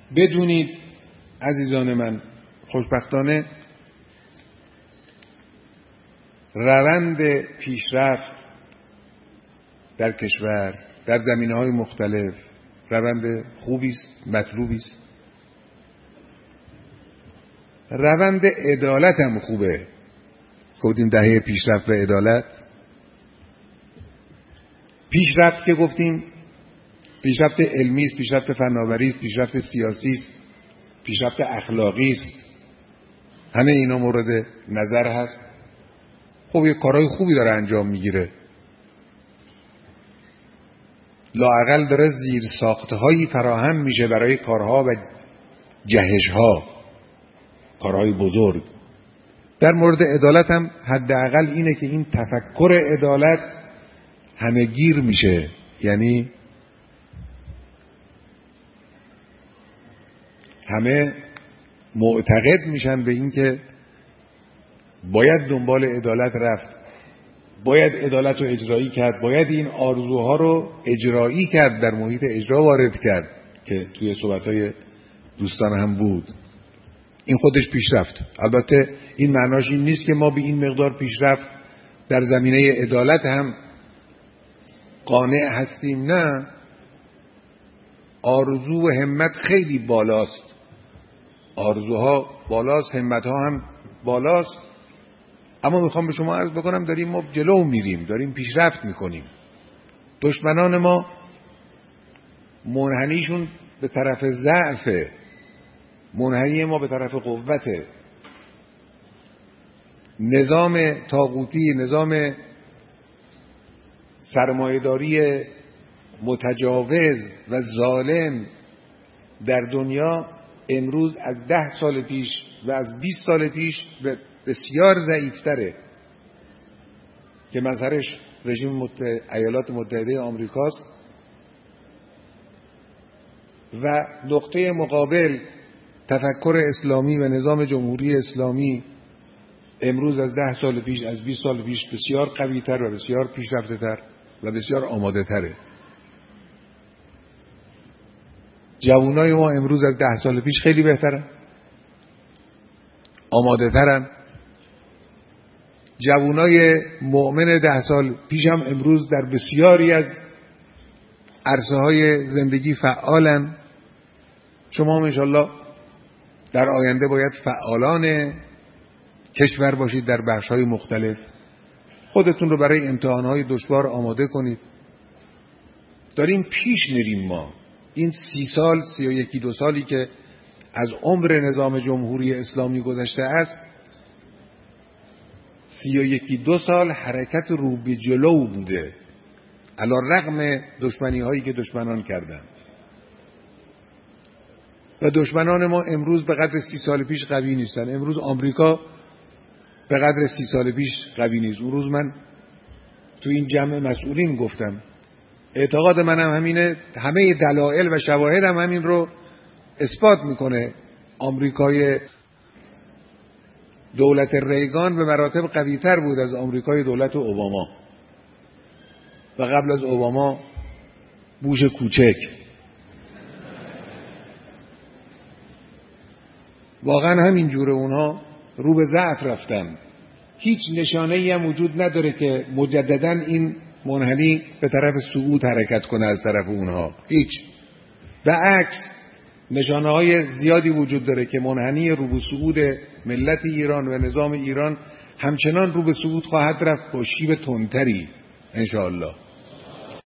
بدونید عزیزان من، خوشبختانه روند پیشرفت در کشور در زمینه‌های مختلف روند خوبی است، مطلوبی است. روند عدالت هم خوبه. گفتیم دهه پیشرفت و عدالت. پیشرفت که گفتیم پیشرفت علمی است، پیشرفت فناوری است، پیشرفت سیاسی است، پیشرفت اخلاقی است. همه اینا مورد نظر هست. خب یه کارهای خوبی داره انجام میگیره. لااقل داره زیر ساختهایی فراهم میشه برای کارها و جهشها، کارهای بزرگ. در مورد عدالت هم حداقل اینه که این تفکر عدالت همه گیر میشه، یعنی همه معتقد میشن به این که باید دنبال عدالت رفت، باید عدالت رو اجرایی کرد، باید این آرزوها رو اجرایی کرد، در محیط اجرا وارد کرد که توی صحبت‌های دوستان هم بود. این خودش پیشرفت. البته این معناش این نیست که ما به این مقدار پیشرفت در زمینه عدالت هم قانع هستیم. نه، آرزو و همت خیلی بالاست، آرزوها بالاست، همتها هم بالاست. اما میخوام به شما عرض بکنم داریم ما جلو میریم، داریم پیشرفت میکنیم. دشمنان ما منحنیشون به طرف ضعفه، منحنی ما به طرف قوته. نظام طاغوتی، نظام سرمایه‌داری متجاوز و ظالم در دنیا امروز از 10 سال پیش و از 20 سال پیش بسیار ضعیفتره که مظهرش رژیم ایالات متحده آمریکاست و نقطه مقابل تفکر اسلامی و نظام جمهوری اسلامی امروز از 10 سال پیش، از 20 سال پیش بسیار قوی‌تر و بسیار پیشرفته‌تر و بسیار آماده‌تره. جوانای ما امروز از 10 سال پیش خیلی بهترن، آماده‌ترن. جوانای مؤمن 10 سال پیش هم امروز در بسیاری از عرصه‌های زندگی فعالن. شما هم انشالله در آینده باید فعالان کشور باشید در بخش‌های مختلف. خودتون رو برای امتحان‌های دشوار آماده کنید. داریم پیش میریم ما. این 30 سال، 31 سالی که از عمر نظام جمهوری اسلامی گذشته است، 31 سال حرکت رو به جلو بوده، علی رغم دشمنی هایی که دشمنان کردن. و دشمنان ما امروز به قدر 30 سال پیش قوی نیستن. امروز آمریکا به قدر 30 سال پیش قوی نیست. اون روز من تو این جمع مسئولین گفتم اعتقاد منم همینه، همه دلایل و شواهد هم همین رو اثبات میکنه. آمریکای دولت ریگان به مراتب قوی تر بود از آمریکای دولت اوباما و قبل از اوباما بوش کوچک. واقعا همین جوره اونها رو به ضعف رفتن. هیچ نشانه‌ای هم وجود نداره که مجددا این منحنی به طرف صعود حرکت کنه از طرف اونها. هیچ. و عکس نشانه‌های زیادی وجود داره که منحنی رو به صعود ملت ایران و نظام ایران همچنان رو به صعود خواهد رفت با شیب تندتری انشاءالله.